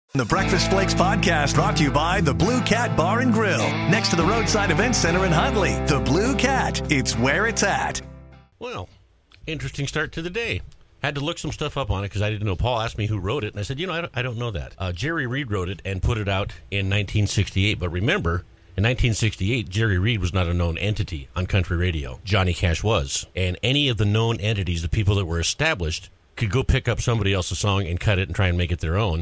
The Breakfast Flakes podcast brought to you by the Blue Cat Bar and Grill, next to the Roadside Event Center in Huntley. The Blue Cat, it's where it's at. Well, interesting start to the day. Had to look some stuff up on it because I didn't know. Paul asked me who wrote it, and I said, I don't know that. Jerry Reed wrote it and put it out in 1968. But remember, in 1968, Jerry Reed was not a known entity on country radio. Johnny Cash was. And any of the known entities, the people that were established, could go pick up somebody else's song and cut it and try and make it their own.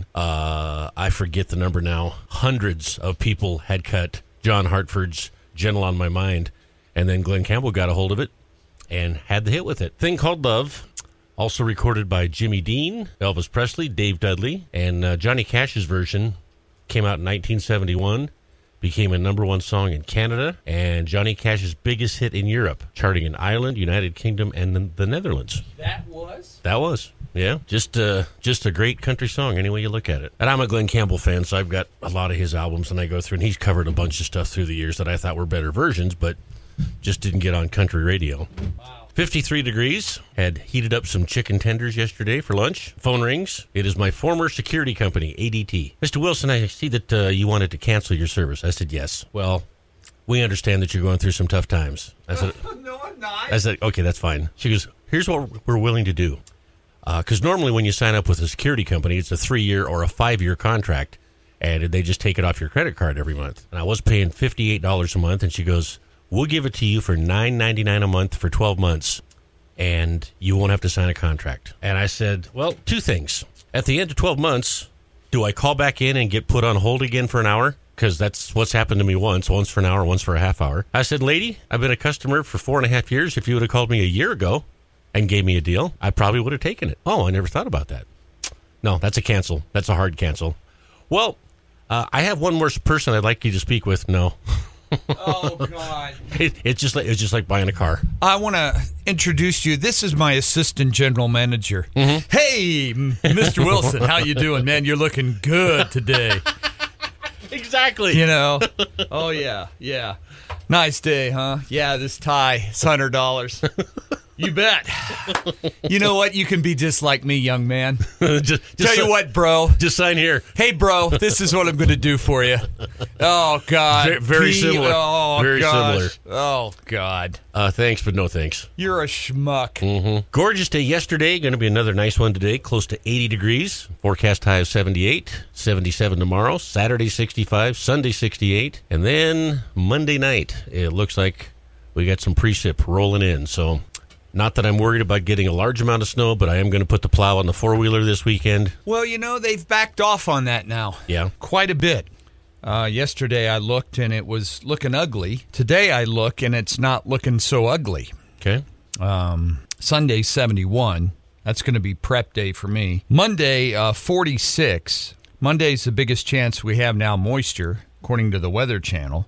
I forget the number now. Hundreds of people had cut John Hartford's Gentle on My Mind, and then Glenn Campbell got a hold of it and had the hit with it. Thing Called Love, also recorded by Jimmy Dean, Elvis Presley, Dave Dudley, and Johnny Cash's version came out in 1971. Became a number one song in Canada, and Johnny Cash's biggest hit in Europe, charting in Ireland, United Kingdom, and the Netherlands. That was, yeah. Just a great country song, any way you look at it. And I'm a Glenn Campbell fan, so I've got a lot of his albums, and I go through, and he's covered a bunch of stuff through the years that I thought were better versions, but just didn't get on country radio. Wow. 53 degrees. Had heated up some chicken tenders yesterday for lunch. Phone rings. It is my former security company, ADT. Mr. Wilson, I see that you wanted to cancel your service. I said, yes. Well, we understand that you're going through some tough times. I said, no, I'm not. I said, okay, that's fine. She goes, here's what we're willing to do. Because normally when you sign up with a security company, it's a 3-year or a 5-year contract, and they just take it off your credit card every month. And I was paying $58 a month, and she goes, we'll give it to you for $9.99 a month for 12 months, and you won't have to sign a contract. And I said, well, two things. At the end of 12 months, do I call back in and get put on hold again for an hour? Because that's what's happened to me once for an hour, once for a half hour. I said, lady, I've been a customer for 4.5 years. If you would have called me a year ago and gave me a deal, I probably would have taken it. Oh, I never thought about that. No, that's a cancel. That's a hard cancel. Well, I have one more person I'd like you to speak with. No. Oh, God. It's just like buying a car. I want to introduce you. This is my assistant general manager. Mm-hmm. Hey, Mr. Wilson, how you doing, man? You're looking good today. Exactly. You know? Oh, yeah. Nice day, huh? Yeah, this tie is $100. You bet. You know what? You can be just like me, young man. Tell you what, bro. Just sign here. Hey, bro, this is what I'm going to do for you. Oh, God. Very similar. Oh, very gosh. similar. Oh, God. Thanks, but no thanks. You're a schmuck. Mm-hmm. Gorgeous day yesterday. Going to be another nice one today. Close to 80 degrees. Forecast high of 78. 77 tomorrow. Saturday, 65. Sunday, 68. And then Monday night, it looks like we got some precip rolling in. So... not that I'm worried about getting a large amount of snow, but I am going to put the plow on the four-wheeler this weekend. Well, you know, they've backed off on that now. Yeah. Quite a bit. Yesterday I looked, and it was looking ugly. Today I look, and it's not looking so ugly. Okay. Sunday, 71. That's going to be prep day for me. Monday, 46. Monday's the biggest chance we have now, moisture, according to the Weather Channel.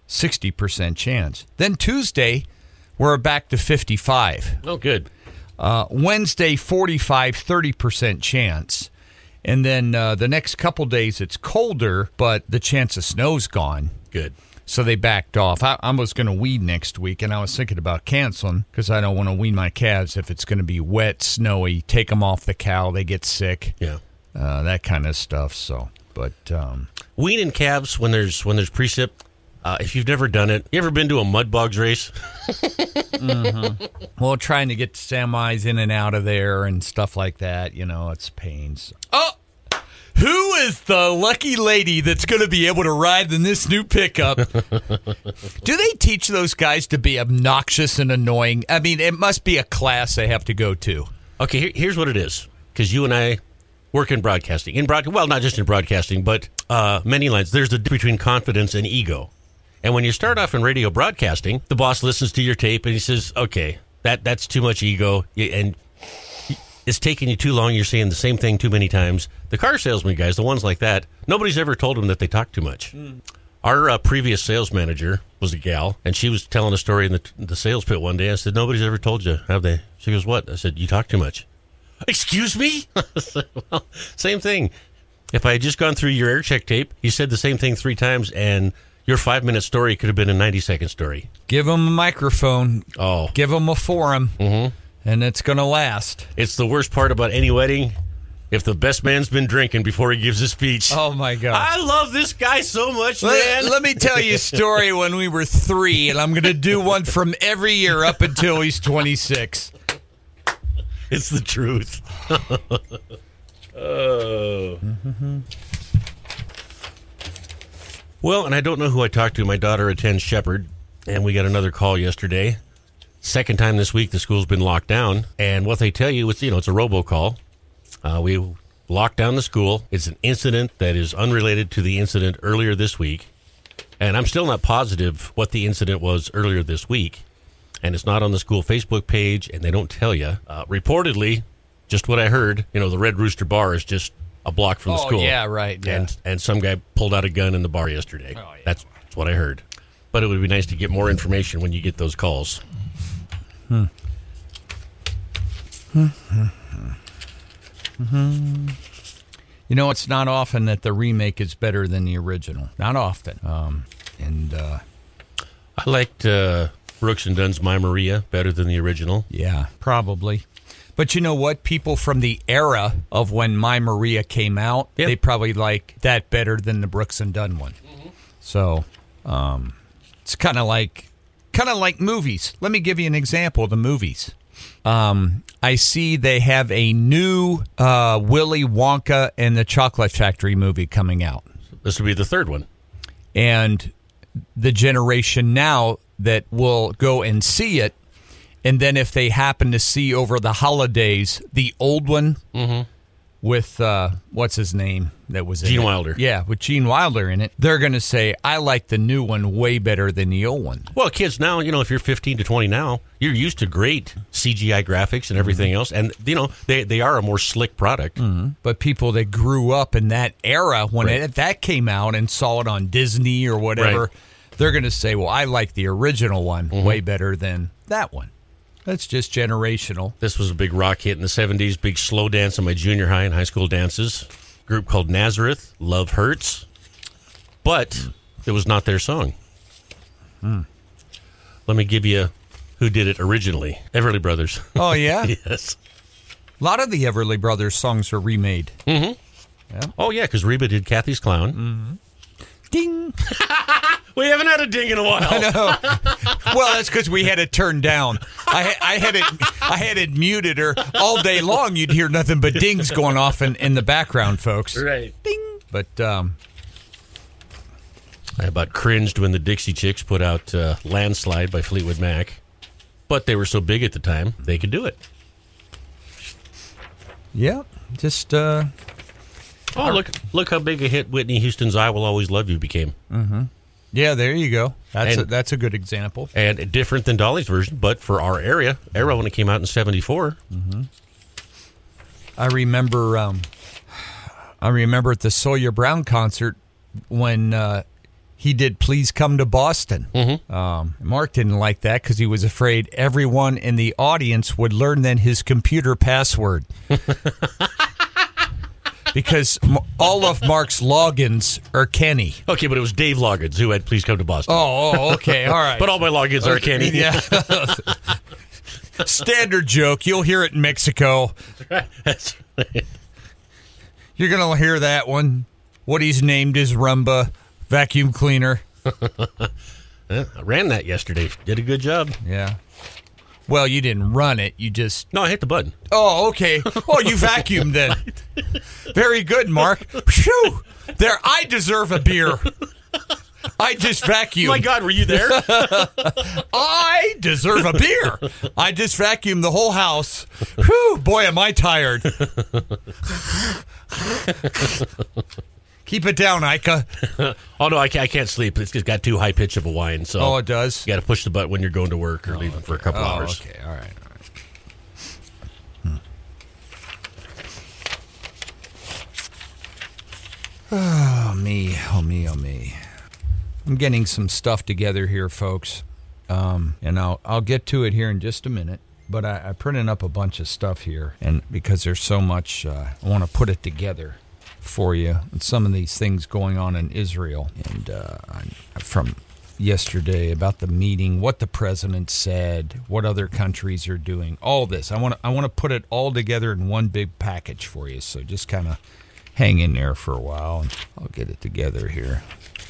60% chance. Then Tuesday... we're back to 55. Oh, good. Wednesday, 45, 30% chance. And then the next couple days, it's colder, but the chance of snow's gone. Good. So they backed off. I was going to weed next week, and I was thinking about canceling because I don't want to wean my calves if it's going to be wet, snowy, take them off the cow, they get sick. Yeah. That kind of stuff. So, but weaning calves when there's precip. If you've never done it, you ever been to a mud bogs race? Mm-hmm. Well, trying to get semis in and out of there and stuff like that, you know, it's pains. Oh, who is the lucky lady that's going to be able to ride in this new pickup? Do they teach those guys to be obnoxious and annoying? I mean, it must be a class they have to go to. Okay, here's what it is. Because you and I work in broadcasting. Well, not just in broadcasting, but many lines. There's the difference between confidence and ego. And when you start off in radio broadcasting, the boss listens to your tape and he says, okay, that's too much ego, and it's taking you too long. You're saying the same thing too many times. The car salesman guys, the ones like that, nobody's ever told them that they talk too much. Our previous sales manager was a gal, and she was telling a story in the sales pit one day. I said, nobody's ever told you, have they? She goes, what? I said, you talk too much. Excuse me? I said, well, same thing. If I had just gone through your air check tape, you said the same thing 3 times, and your 5-minute story could have been a 90-second story. Give them a microphone. Oh. Give them a forum, and it's going to last. It's the worst part about any wedding. if the best man's been drinking before he gives his speech. Oh, my God. I love this guy so much, man. Let me tell you a story when we were 3, and I'm going to do one from every year up until he's 26. It's the truth. Oh. Well, and I don't know who I talked to. My daughter attends Shepherd, and we got another call yesterday. Second time this week the school's been locked down, and what they tell you is, it's a robocall. We locked down the school. It's an incident that is unrelated to the incident earlier this week, and I'm still not positive what the incident was earlier this week, and it's not on the school Facebook page, and they don't tell you. Reportedly, just what I heard, the Red Rooster Bar is just a block from the school. Yeah, right. Yeah. And some guy pulled out a gun in the bar yesterday. Oh, yeah. That's what I heard. But it would be nice to get more information when you get those calls. It's not often that the remake is better than the original. Not often. I liked Brooks and Dunn's My Maria better than the original. Yeah, probably. But you know what? People from the era of when My Maria came out, they probably like that better than the Brooks and Dunn one. Mm-hmm. So it's kind of like movies. Let me give you an example of the movies. I see they have a new Willy Wonka and the Chocolate Factory movie coming out. This will be the third one. And the generation now that will go and see it, and then if they happen to see over the holidays the old one with, what's his name? That was Gene Wilder. Yeah, with Gene Wilder in it. They're going to say, I like the new one way better than the old one. Well, kids now, if you're 15 to 20 now, you're used to great CGI graphics and everything else. And, they are a more slick product. Mm-hmm. But people that grew up in that era when that came out and saw it on Disney or whatever, they're going to say, well, I like the original one way better than that one. That's just generational. This was a big rock hit in the 70s, big slow dance on my junior high and high school dances. Group called Nazareth, Love Hurts. But it was not their song. Let me give you who did it originally. Everly Brothers. Oh, yeah? Yes. A lot of the Everly Brothers songs are remade. Mm-hmm. Yeah. Oh, yeah, because Reba did Kathy's Clown. Mm-hmm. Ding! We haven't had a ding in a while. I know. Well, that's because we had it turned down. I had it muted, or all day long you'd hear nothing but dings going off in the background, folks. Right. Ding. But I about cringed when the Dixie Chicks put out Landslide by Fleetwood Mac. But they were so big at the time, they could do it. Yeah, just... look how big a hit Whitney Houston's I Will Always Love You became. Mm-hmm. Yeah, there you go. That's a good example. And different than Dolly's version, but for our era when it came out in 74. Mm-hmm. I remember at the Sawyer Brown concert when he did Please Come to Boston. Mm-hmm. Mark didn't like that because he was afraid everyone in the audience would learn then his computer password. Because all of Mark's logins are Kenny. Okay, but it was Dave Loggins who had Please Come to Boston. Oh, okay, all right. But all my logins are Kenny. Yeah. Standard joke. You'll hear it in Mexico. That's right. You're going to hear that one. What he's named is Rumba vacuum cleaner. I ran that yesterday. Did a good job. Yeah. Well, you didn't run it. You just... No, I hit the button. Oh, okay. Oh, you vacuumed then. Very good, Mark. Phew! There, I deserve a beer. I just vacuumed. My God, were you there? I deserve a beer. I just vacuumed the whole house. Whew, boy, am I tired. Keep it down, Ika. Oh, no, I can't sleep. It's just got too high pitch of a whine. So oh, it does? You got to push the button when you're going to work or leaving for a couple hours. Okay, all right. Oh, me. I'm getting some stuff together here, folks. And I'll get to it here in just a minute. But I printed up a bunch of stuff here, and because there's so much, I want to put it together for you. And some of these things going on in Israel, and from yesterday about the meeting, what the president said, what other countries are doing, all this. I want to put it all together in one big package for you. So just kind of hang in there for a while, and I'll get it together here.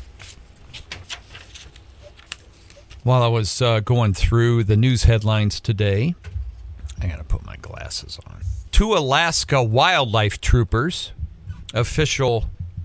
While I was going through the news headlines today, I got to put my glasses on. 2 Alaska wildlife troopers, official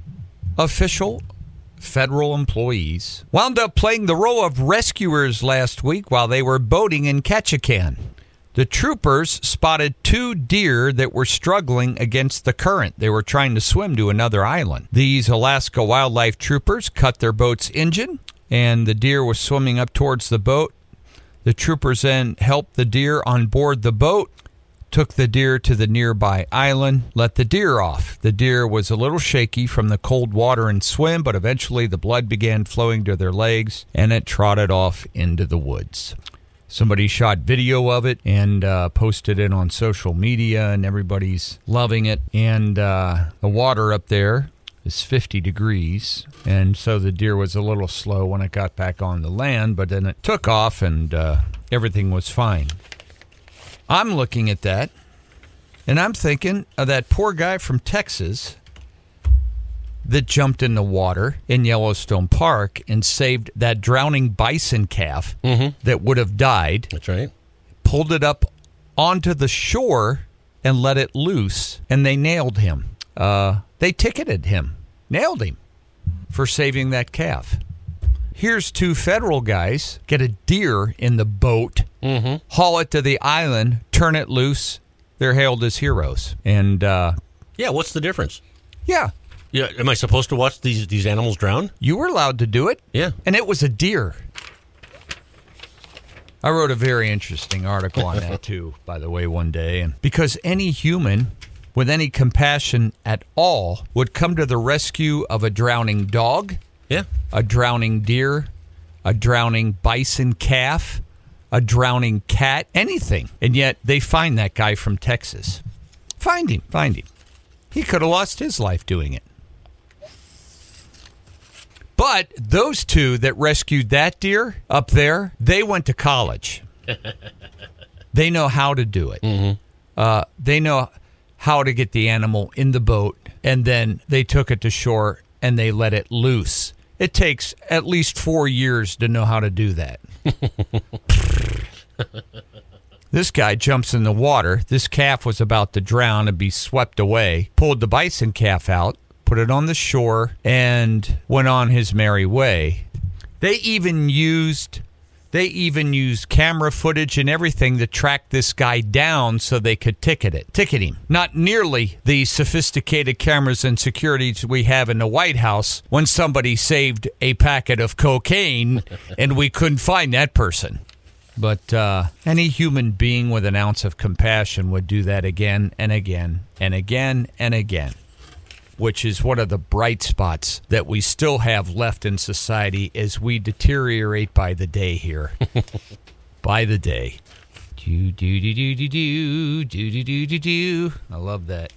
federal employees, wound up playing the role of rescuers last week while they were boating in Ketchikan. The troopers spotted 2 deer that were struggling against the current. They were trying to swim to another island. These Alaska wildlife troopers cut their boat's engine, and the deer was swimming up towards the boat. The troopers then helped the deer on board the boat, took the deer to the nearby island, let the deer off. The deer was a little shaky from the cold water and swim, but eventually the blood began flowing to their legs, and it trotted off into the woods. Somebody shot video of it and posted it on social media, and everybody's loving it. And the water up there is 50 degrees, and so the deer was a little slow when it got back on the land, but then it took off, and everything was fine. I'm looking at that, and I'm thinking of that poor guy from Texas that jumped in the water in Yellowstone Park and saved that drowning bison calf that would have died. That's right. Pulled it up onto the shore and let it loose, and they nailed him. They ticketed him, nailed him for saving that calf. Here's 2 federal guys get a deer in the boat, haul it to the island, turn it loose. They're hailed as heroes. And yeah, what's the difference? Yeah, Am I supposed to watch these animals drown? you were allowed to do it. Yeah. And it was a deer. I wrote a very interesting article on that too, by the way, one day. And because any human with any compassion at all would come to the rescue of a drowning dog, Yeah. a drowning deer, a drowning bison calf, a drowning cat, anything. And yet they find that guy from Texas. Find him. He could have lost his life doing it. But those 2 that rescued that deer up there, they went to college. They know how to do it. They know how to get the animal in the boat, and then they took it to shore and they let it loose. It takes at least 4 years to know how to do that. This guy jumps in the water. This calf was about to drown and be swept away. Pulled the bison calf out, put it on the shore, and went on his merry way. They even used camera footage and everything to track this guy down so they could ticket him. Not nearly the sophisticated cameras and securities we have in the White House when somebody saved a packet of cocaine and we couldn't find that person. But any human being with an ounce of compassion would do that again and again and again and again, which is one of the bright spots that we still have left in society as we deteriorate by the day here. By the day. Do. I love that.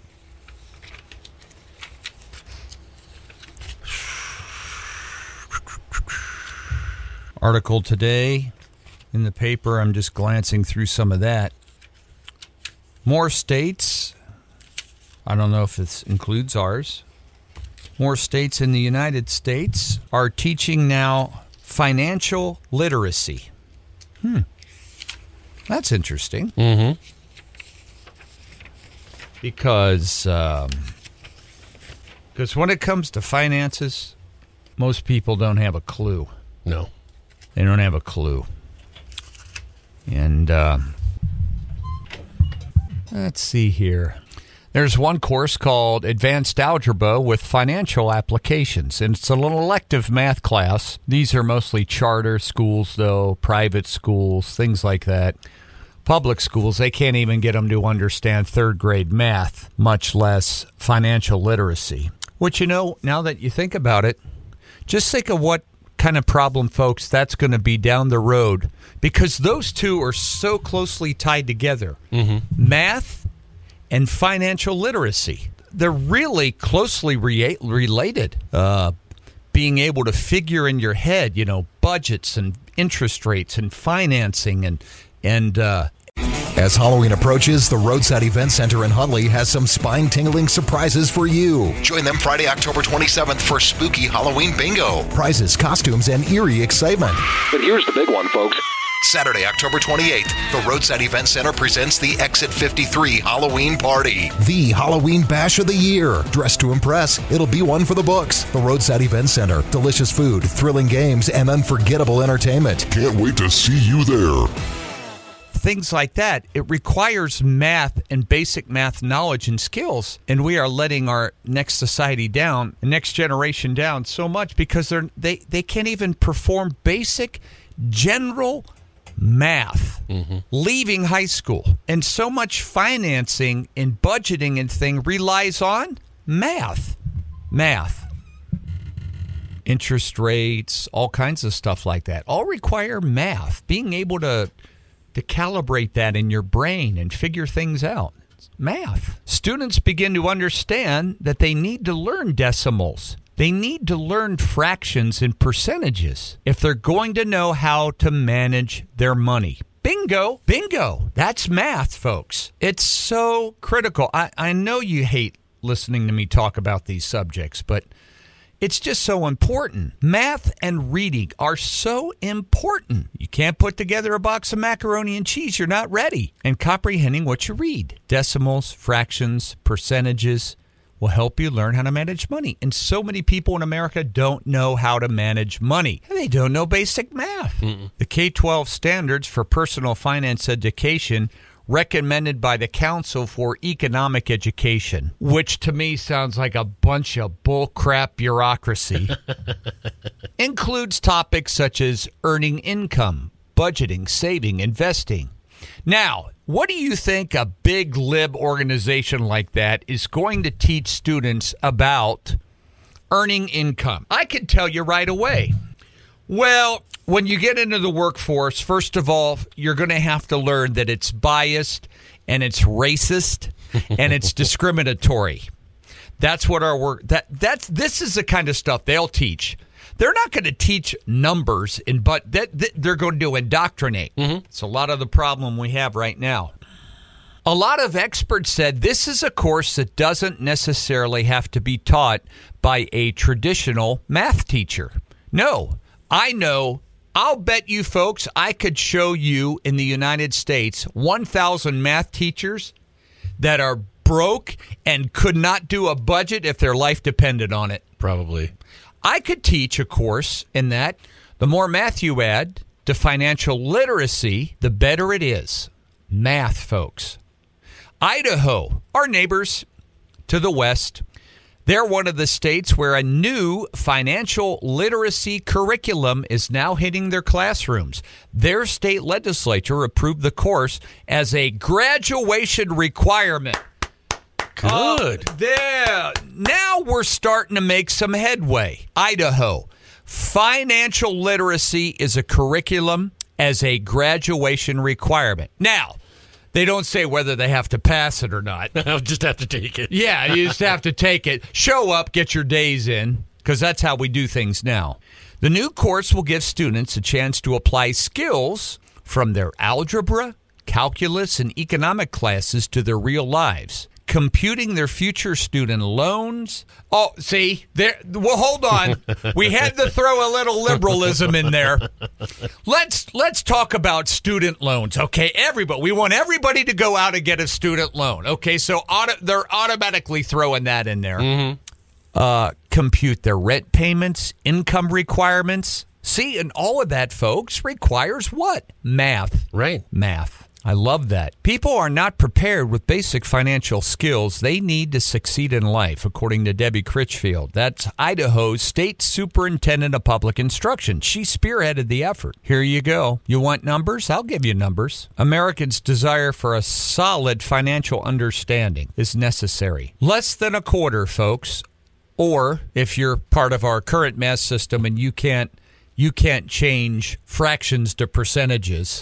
Article today in the paper. I'm just glancing through some of that. More states, I don't know if this includes ours, more states in the United States are teaching now financial literacy. That's interesting. Because when it comes to finances, most people don't have a clue. No. They don't have a clue. And let's see here. There's one course called Advanced Algebra with Financial Applications, and it's an elective math class. These are mostly charter schools, though, private schools, things like that. Public schools, they can't even get them to understand third grade math, much less financial literacy. Which, now that you think about it, just think of what kind of problem, folks, that's going to be down the road, because those two are so closely tied together. Math and financial literacy. They're really closely related. Being able to figure in your head, budgets and interest rates and financing and As Halloween approaches, the Roadside Event Center in Huntley has some spine-tingling surprises for you. Join them Friday, October 27th for Spooky Halloween Bingo. Prizes, costumes, and eerie excitement. But here's the big one, folks. Saturday, October 28th, the Roadside Event Center presents the Exit 53 Halloween Party. The Halloween Bash of the Year. Dressed to impress, it'll be one for the books. The Roadside Event Center. Delicious food, thrilling games, and unforgettable entertainment. Can't wait to see you there. Things like that. It requires math and basic math knowledge and skills, and we are letting our next society down, the next generation down so much because they can't even perform basic general math leaving high school. And so much financing and budgeting and thing relies on math. Interest rates, all kinds of stuff like that, all require math. Being able to calibrate that in your brain and figure things out. It's math. Students begin to understand that they need to learn decimals. They need to learn fractions and percentages if they're going to know how to manage their money. Bingo. That's math, folks. It's so critical. I know you hate listening to me talk about these subjects, but it's just so important. Math and reading are so important. You can't put together a box of macaroni and cheese. You're not ready. And comprehending what you read. Decimals, fractions, percentages will help you learn how to manage money. And so many people in America don't know how to manage money. They don't know basic math. The K-12 standards for personal finance education recommended by the Council for Economic Education, which to me sounds like a bunch of bullcrap bureaucracy, includes topics such as earning income, budgeting, saving, investing. Now, what do you think a big lib organization like that is going to teach students about earning income? I can tell you right away. Well, when you get into the workforce, first of all, you're going to have to learn that it's biased and it's racist and it's discriminatory. That's what our work this is the kind of stuff they'll teach. They're not going to teach numbers, but they're going to indoctrinate. It's a lot of the problem we have right now. A lot of experts said this is a course that doesn't necessarily have to be taught by a traditional math teacher. No, I know. I'll bet you folks I could show you in the United States 1,000 math teachers that are broke and could not do a budget if their life depended on it. Probably. I could teach a course in that. The more math you add to financial literacy, the better it is. Math, folks. Idaho, our neighbors to the west, they're one of the states where a new financial literacy curriculum is now hitting their classrooms. Their state legislature approved the course as a graduation requirement. Good. Now we're starting to make some headway. Idaho, financial literacy is a curriculum as a graduation requirement. Now, they don't say whether they have to pass it or not. I'll just have to take it. Yeah, you just have to take it. Show up, get your days in, because that's how we do things now. The new course will give students a chance to apply skills from their algebra, calculus, and economic classes to their real lives, computing their future student loans. Oh, see, well, hold on. We had to throw a little liberalism in there. Let's talk about student loans, okay? We want everybody to go out and get a student loan, okay? So they're automatically throwing that in there. Compute their rent payments, income requirements. See, and all of that, folks, requires what? Math. Right. Math. I love that. People are not prepared with basic financial skills they need to succeed in life, according to Debbie Critchfield. That's Idaho's State Superintendent of Public Instruction. She spearheaded the effort. Here you go. You want numbers? I'll give you numbers. Americans' desire for a solid financial understanding is necessary. Less than a quarter, folks. Or if you're part of our current math system and you can't change fractions to percentages,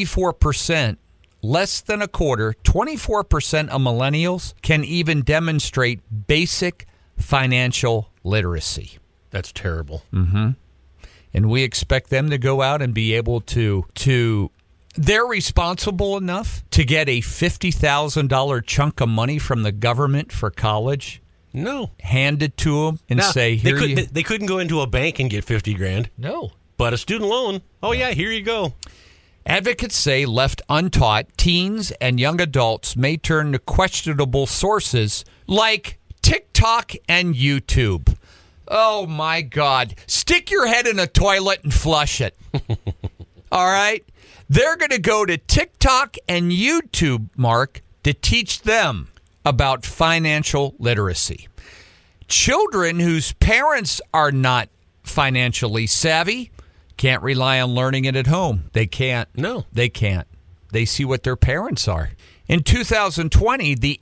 24%. Less than a quarter, 24% of millennials can even demonstrate basic financial literacy. That's terrible. And we expect them to go out and be able to they're responsible enough to get a $50,000 chunk of money from the government for college. No. Hand it to them and say, here they couldn't go into a bank and get $50,000. No. But a student loan, here you go. Advocates say left untaught, teens and young adults may turn to questionable sources like TikTok and YouTube. Oh, my God. Stick your head in a toilet and flush it. All right? They're going to go to TikTok and YouTube, Mark, to teach them about financial literacy. Children whose parents are not financially savvy can't rely on learning it at home. They can't. No. They can't. They see what their parents are. In 2020, the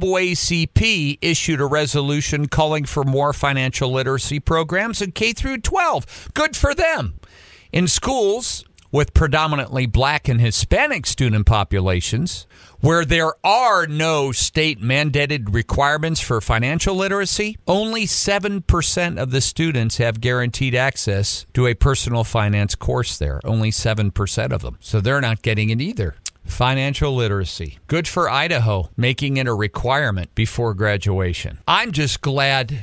NAACP issued a resolution calling for more financial literacy programs in K through 12. Good for them. In schools with predominantly black and Hispanic student populations, where there are no state-mandated requirements for financial literacy, only 7% of the students have guaranteed access to a personal finance course there. Only 7% of them. So they're not getting it either. Financial literacy. Good for Idaho, making it a requirement before graduation. I'm just glad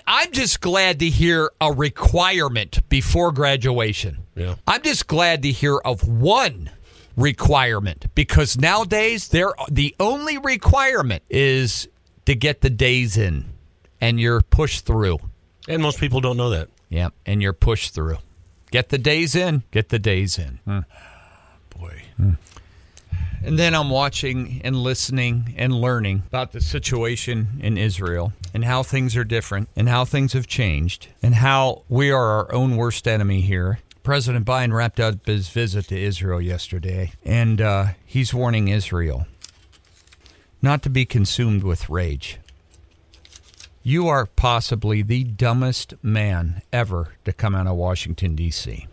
to hear a requirement before graduation. Yeah. I'm just glad to hear of one requirement, because nowadays the only requirement is to get the days in, and you're pushed through. And most people don't know that. Yeah, and you're pushed through. Get the days in. Get the days in. Boy. And then I'm watching and listening and learning about the situation in Israel and how things are different and how things have changed and how we are our own worst enemy here. President Biden wrapped up his visit to Israel yesterday, and he's warning Israel not to be consumed with rage. You are possibly the dumbest man ever to come out of Washington, D.C.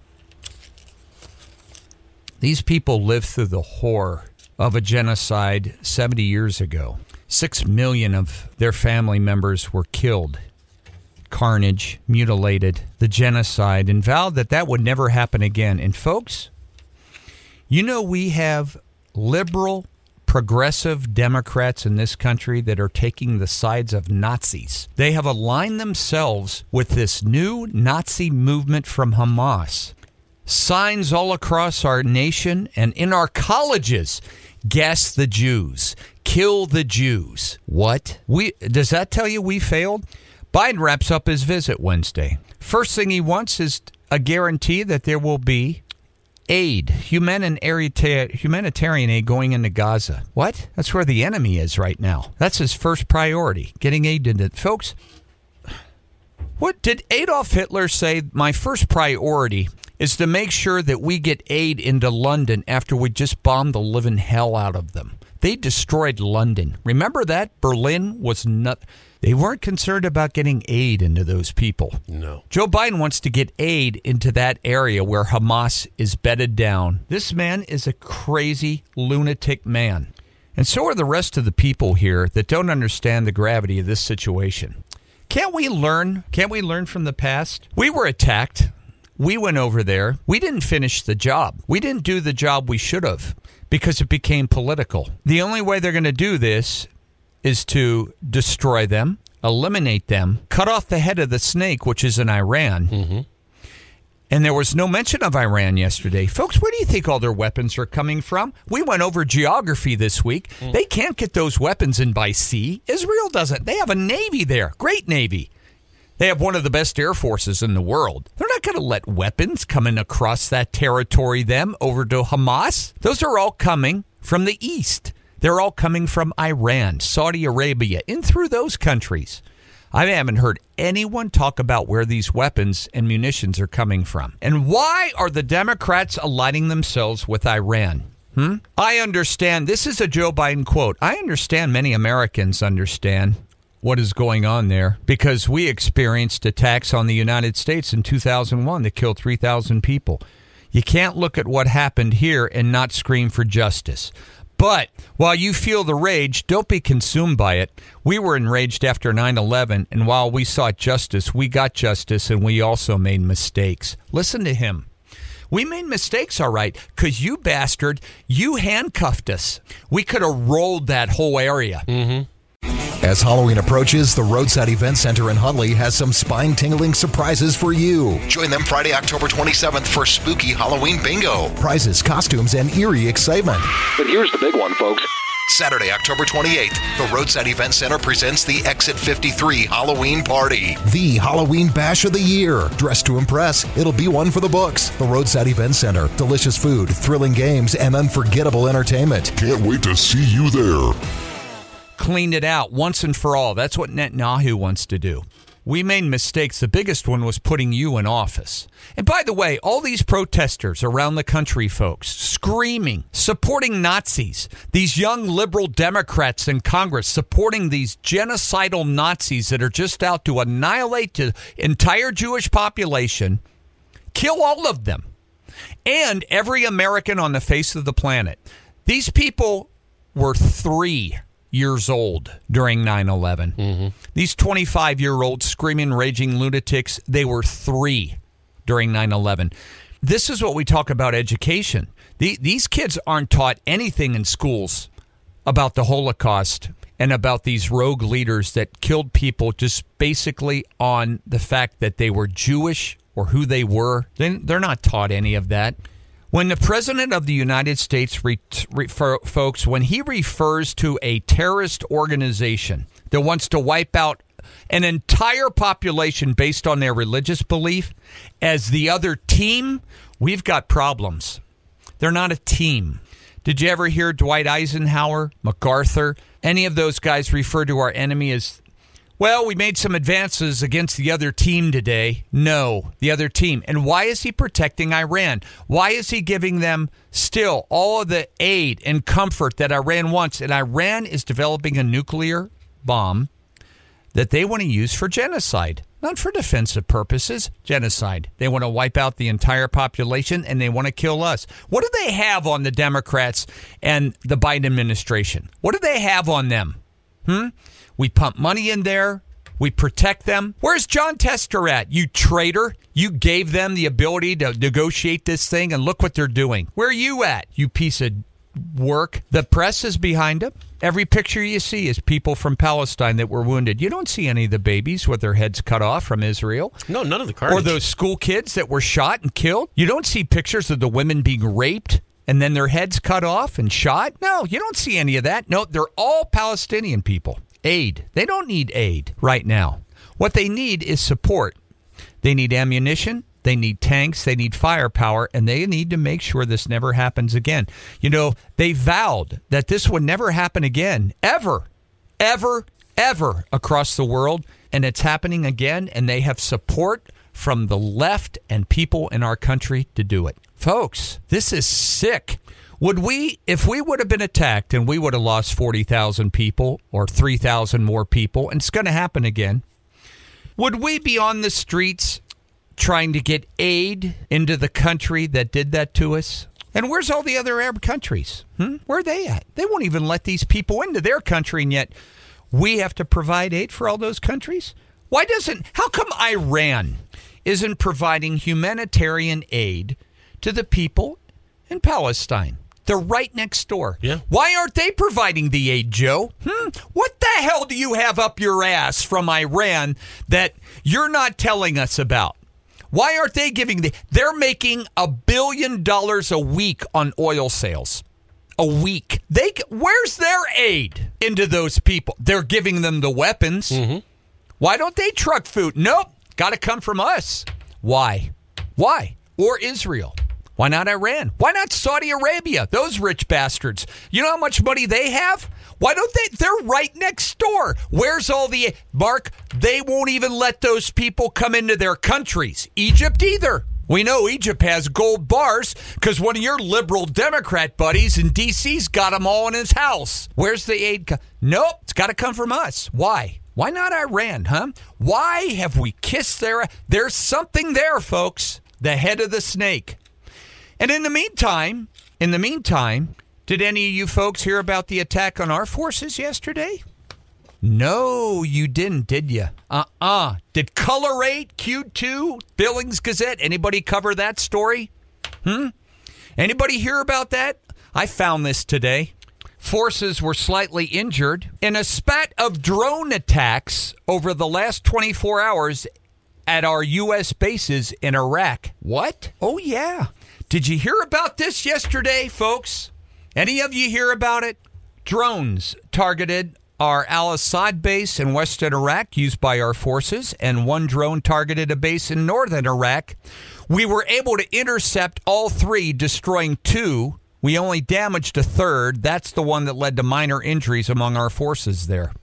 These people lived through the horror of a genocide 70 years ago. 6 million of their family members were killed. Carnage, mutilated, the genocide, and vowed that would never happen again. And folks, you know we have liberal, progressive Democrats in this country that are taking the sides of Nazis. They have aligned themselves with this new Nazi movement from Hamas. Signs all across our nation and in our colleges. Gas the Jews. Kill the Jews. What? Does that tell you we failed? Biden wraps up his visit Wednesday. First thing he wants is a guarantee that there will be aid, humanitarian aid going into Gaza. What? That's where the enemy is right now. That's his first priority, getting aid into it. Folks, what did Adolf Hitler say? My first priority is to make sure that we get aid into London after we just bombed the living hell out of them. They destroyed London. Remember that? Berlin was not... They weren't concerned about getting aid into those people. No. Joe Biden wants to get aid into that area where Hamas is bedded down. This man is a crazy lunatic man. And so are the rest of the people here that don't understand the gravity of this situation. Can't we learn? Can't we learn from the past? We were attacked. We went over there. We didn't finish the job. We didn't do the job we should have because it became political. The only way they're going to do this is to destroy them, eliminate them, cut off the head of the snake, which is in Iran. Mm-hmm. And there was no mention of Iran yesterday. Folks, where do you think all their weapons are coming from? We went over geography this week. They can't get those weapons in by sea. Israel doesn't. They have a navy there. Great navy. They have one of the best air forces in the world. They're not going to let weapons come in across that territory, over to Hamas. Those are all coming from the east. They're all coming from Iran, Saudi Arabia, in through those countries. I haven't heard anyone talk about where these weapons and munitions are coming from. And why are the Democrats aligning themselves with Iran? I understand. This is a Joe Biden quote. I understand many Americans understand what is going on there because we experienced attacks on the United States in 2001 that killed 3,000 people. You can't look at what happened here and not scream for justice. But while you feel the rage, don't be consumed by it. We were enraged after 9/11, and while we sought justice, we got justice, and we also made mistakes. Listen to him. We made mistakes, all right, because you bastard, you handcuffed us. We could have rolled that whole area. Mm-hmm. As Halloween approaches, the Roadside Event Center in Huntley has some spine-tingling surprises for you. Join them Friday, October 27th for Spooky Halloween Bingo. Prizes, costumes, and eerie excitement. But here's the big one, folks. Saturday, October 28th, the Roadside Event Center presents the Exit 53 Halloween Party. The Halloween Bash of the Year. Dress to impress. It'll be one for the books. The Roadside Event Center. Delicious food, thrilling games, and unforgettable entertainment. Can't wait to see you there. Cleaned it out once and for all. That's what Netanyahu wants to do. We made mistakes. The biggest one was putting you in office. And by the way, all these protesters around the country, folks, screaming, supporting Nazis, these young liberal Democrats in Congress supporting these genocidal Nazis that are just out to annihilate the entire Jewish population, kill all of them, and every American on the face of the planet. These people were 3 years old during 9/11. Mm-hmm. These 25-year-old screaming, raging lunatics, they were 3 during 9/11. This is what we talk about education. These kids aren't taught anything in schools about the Holocaust and about these rogue leaders that killed people just basically on the fact that they were Jewish or who they were. They're not taught any of that. When the President of the United States, folks, when he refers to a terrorist organization that wants to wipe out an entire population based on their religious belief as the other team, we've got problems. They're not a team. Did you ever hear Dwight Eisenhower, MacArthur, any of those guys refer to our enemy as, well, we made some advances against the other team today? No, the other team. And why is he protecting Iran? Why is he giving them still all of the aid and comfort that Iran wants? And Iran is developing a nuclear bomb that they want to use for genocide, not for defensive purposes, genocide. They want to wipe out the entire population, and they want to kill us. What do they have on the Democrats and the Biden administration? What do they have on them? We pump money in there. We protect them. Where's John Tester at, you traitor? You gave them the ability to negotiate this thing, and look what they're doing. Where are you at, you piece of work? The press is behind them. Every picture you see is people from Palestine that were wounded. You don't see any of the babies with their heads cut off from Israel. No, none of the carnage. Or those school kids that were shot and killed. You don't see pictures of the women being raped and then their heads cut off and shot. No, you don't see any of that. No, they're all Palestinian people. Aid. They don't need aid right now. What they need is support. They need ammunition. They need tanks. They need firepower. And they need to make sure this never happens again. You know, they vowed that this would never happen again. Ever. Ever. Ever across the world. And it's happening again. And they have support from the left and people in our country to do it. Folks, this is sick. Would we, if we would have been attacked and we would have lost 40,000 people or 3,000 more people, and it's going to happen again, would we be on the streets trying to get aid into the country that did that to us? And where's all the other Arab countries? Where are they at? They won't even let these people into their country, and yet we have to provide aid for all those countries? How come Iran isn't providing humanitarian aid to the people in Palestine? They're right next door. Yeah. Why aren't they providing the aid, Joe? What the hell do you have up your ass from Iran that you're not telling us about? Why aren't they giving they're making $1 billion a week on oil sales. A week. Where's their aid into those people? They're giving them the weapons. Mm-hmm. Why don't they truck food? Nope. Got to come from us. Why? Or Israel. Why not Iran? Why not Saudi Arabia? Those rich bastards. You know how much money they have? Why don't they? They're right next door. Where's all the... Mark, they won't even let those people come into their countries. Egypt either. We know Egypt has gold bars because one of your liberal Democrat buddies in D.C.'s got them all in his house. Where's the aid? Nope, it's got to come from us. Why? Why not Iran, huh? Why have we kissed their... There's something there, folks. The head of the snake. And in the meantime, Did any of you folks hear about the attack on our forces yesterday? No, you didn't, did you? Did Color 8, Q2, Billings Gazette, anybody cover that story? Anybody hear about that? I found this today. Forces were slightly injured in a spat of drone attacks over the last 24 hours at our U.S. bases in Iraq. What? Oh, yeah. Did you hear about this yesterday, folks? Any of you hear about it? Drones targeted our Al-Assad base in western Iraq used by our forces, and one drone targeted a base in northern Iraq. We were able to intercept all three, destroying two. We only damaged a third. That's the one that led to minor injuries among our forces there.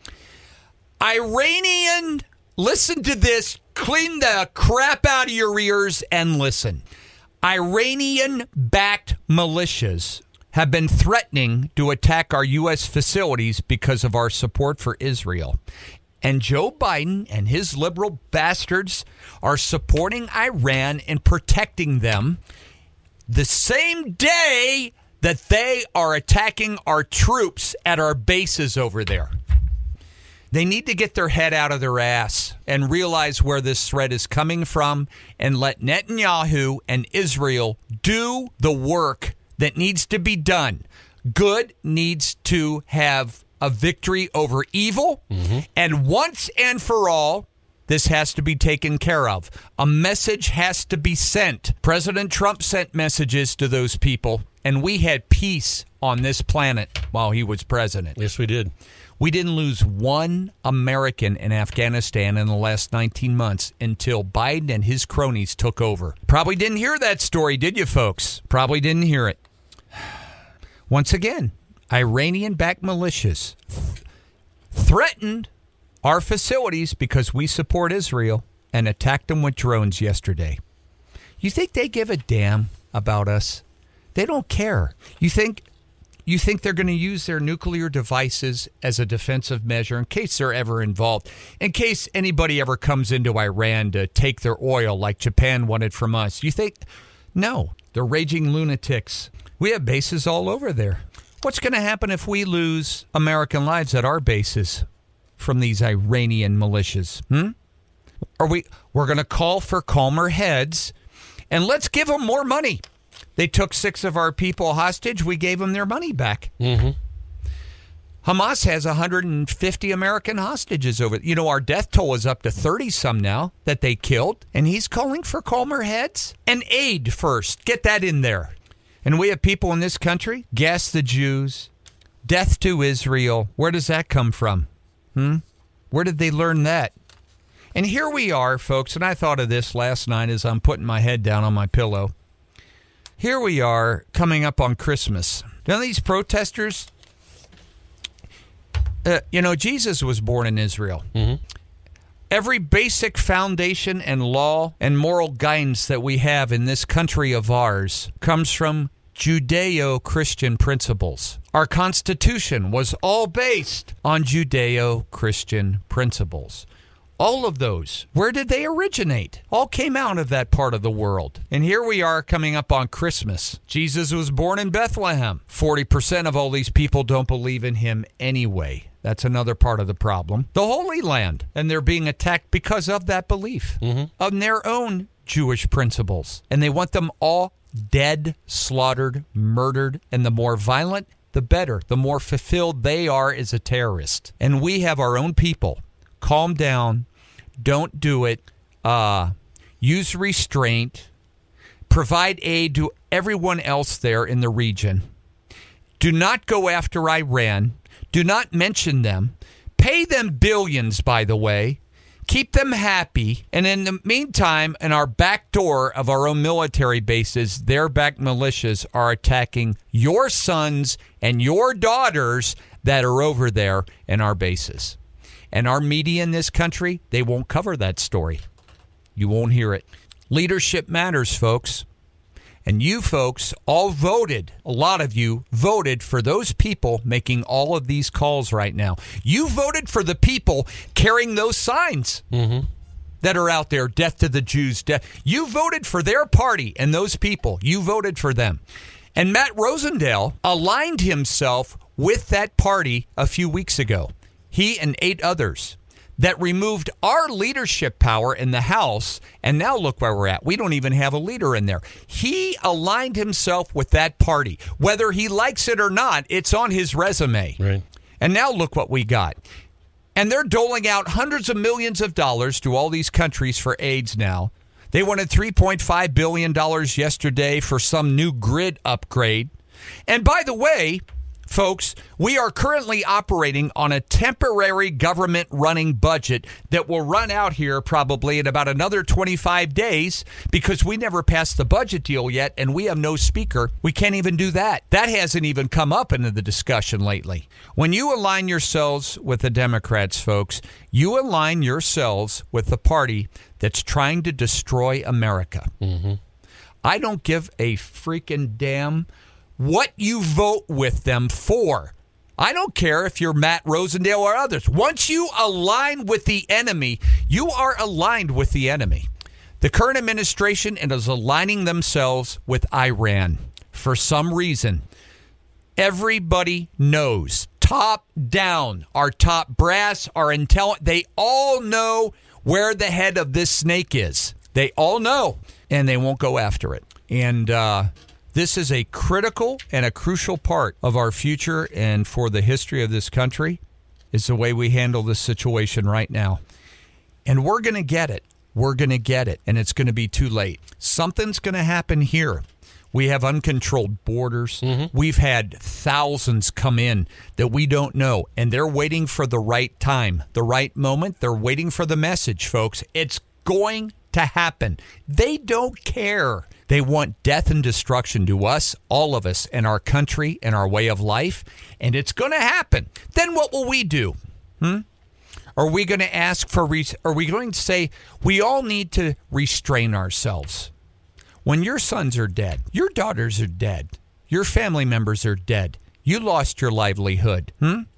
Iranian, listen to this. Clean the crap out of your ears and listen. Iranian-backed militias have been threatening to attack our U.S. facilities because of our support for Israel. And Joe Biden and his liberal bastards are supporting Iran and protecting them the same day that they are attacking our troops at our bases over there. They need to get their head out of their ass and realize where this threat is coming from and let Netanyahu and Israel do the work that needs to be done. Good needs to have a victory over evil. And once and for all, this has to be taken care of. A message has to be sent. President Trump sent messages to those people, and we had peace on this planet while he was president. Yes, we did. We didn't lose one American in Afghanistan in the last 19 months until Biden and his cronies took over. Probably didn't hear that story, did you, folks? Probably didn't hear it. Once again, Iranian-backed militias threatened our facilities because we support Israel and attacked them with drones yesterday. You think they give a damn about us? They don't care. You think they're going to use their nuclear devices as a defensive measure in case they're ever involved, in case anybody ever comes into Iran to take their oil like Japan wanted from us? You think? No, they're raging lunatics. We have bases all over there. What's going to happen if we lose American lives at our bases from these Iranian militias? We're going to call for calmer heads, and let's give them more money. They took 6 of our people hostage. We gave them their money back. Hamas has 150 American hostages over. You know, our death toll is up to 30-some now that they killed, and he's calling for calmer heads and aid first. Get that in there. And we have people in this country, gas the Jews, death to Israel. Where does that come from? Where did they learn that? And here we are, folks, and I thought of this last night as I'm putting my head down on my pillow. Here we are coming up on Christmas. Now, these protesters, Jesus was born in Israel. Every basic foundation and law and moral guidance that we have in this country of ours comes from Judeo-Christian principles. Our Constitution was all based on Judeo-Christian principles. All of those, where did they originate? All came out of that part of the world. And here we are coming up on Christmas. Jesus was born in Bethlehem. 40% of all these people don't believe in him anyway. That's another part of the problem. The Holy Land, and they're being attacked because of that belief, of their own Jewish principles. And they want them all dead, slaughtered, murdered, and the more violent, the better. The more fulfilled they are as a terrorist. And we have our own people. Calm down. Don't do it. Use restraint. Provide aid to everyone else there in the region. Do not go after Iran. Do not mention them. Pay them billions, by the way. Keep them happy. And in the meantime, in our back door of our own military bases, their back militias are attacking your sons and your daughters that are over there in our bases. And our media in this country, they won't cover that story. You won't hear it. Leadership matters, folks. And you folks all voted, a lot of you voted for those people making all of these calls right now. You voted for the people carrying those signs that are out there, death to the Jews, death. You voted for their party and those people. You voted for them. And Matt Rosendale aligned himself with that party a few weeks ago. He and 8 others that removed our leadership power in the House, and now look where we're at. We don't even have a leader in there. He aligned himself with that party. Whether he likes it or not, it's on his resume. Right. And now look what we got. And they're doling out hundreds of millions of dollars to all these countries for AIDS now. They wanted $3.5 billion yesterday for some new grid upgrade. And by the way, folks, we are currently operating on a temporary government running budget that will run out here probably in about another 25 days because we never passed the budget deal yet and we have no speaker. We can't even do that. That hasn't even come up into the discussion lately. When you align yourselves with the Democrats, folks, you align yourselves with the party that's trying to destroy America. Mm-hmm. I don't give a freaking damn what you vote with them for. I don't care if you're Matt Rosendale or others. Once you align with the enemy, you are aligned with the enemy. The current administration is aligning themselves with Iran for some reason. Everybody knows, top down, our top brass, our intelligence, they all know where the head of this snake is. They all know, and they won't go after it. And this is a critical and a crucial part of our future and for the history of this country is the way we handle this situation right now. And we're going to get it. We're going to get it, and it's going to be too late. Something's going to happen here. We have uncontrolled borders. Mm-hmm. We've had thousands come in that we don't know, and they're waiting for the right time, the right moment. They're waiting for the message, folks. It's going to happen. They don't care. They want death and destruction to us, all of us, and our country and our way of life, and it's going to happen. Then what will we do? Are we going to ask for, are we going to say, we all need to restrain ourselves? When your sons are dead, your daughters are dead, your family members are dead, you lost your livelihood.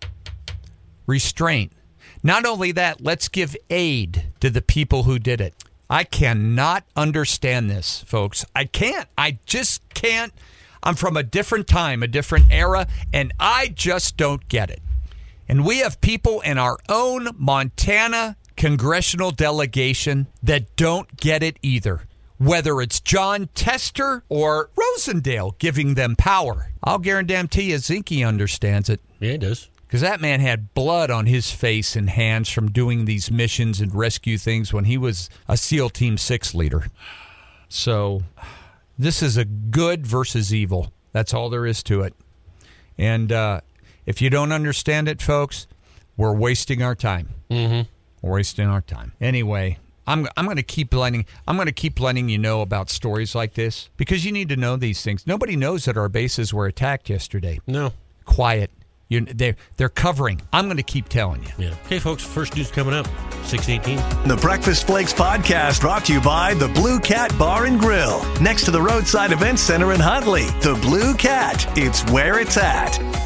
Restraint. Not only that, let's give aid to the people who did it. I cannot understand this, folks. I can't. I just can't. I'm from a different time, a different era, and I just don't get it. And we have people in our own Montana congressional delegation that don't get it either. Whether it's John Tester or Rosendale giving them power. I'll guarantee you Zinke understands it. Yeah, he does. Because that man had blood on his face and hands from doing these missions and rescue things when he was a SEAL Team 6 leader. So this is a good versus evil. That's all there is to it. And if you don't understand it, folks, we're wasting our time. Mm-hmm. We're wasting our time. Anyway, I'm going to keep letting you know about stories like this because you need to know these things. Nobody knows that our bases were attacked yesterday. No. Quiet. They're covering. I'm going to keep telling you. Yeah. Okay, folks, first news coming up, 6:18. The Breakfast Flakes podcast brought to you by the Blue Cat Bar and Grill, next to the Roadside Events Center in Huntley. The Blue Cat, it's where it's at.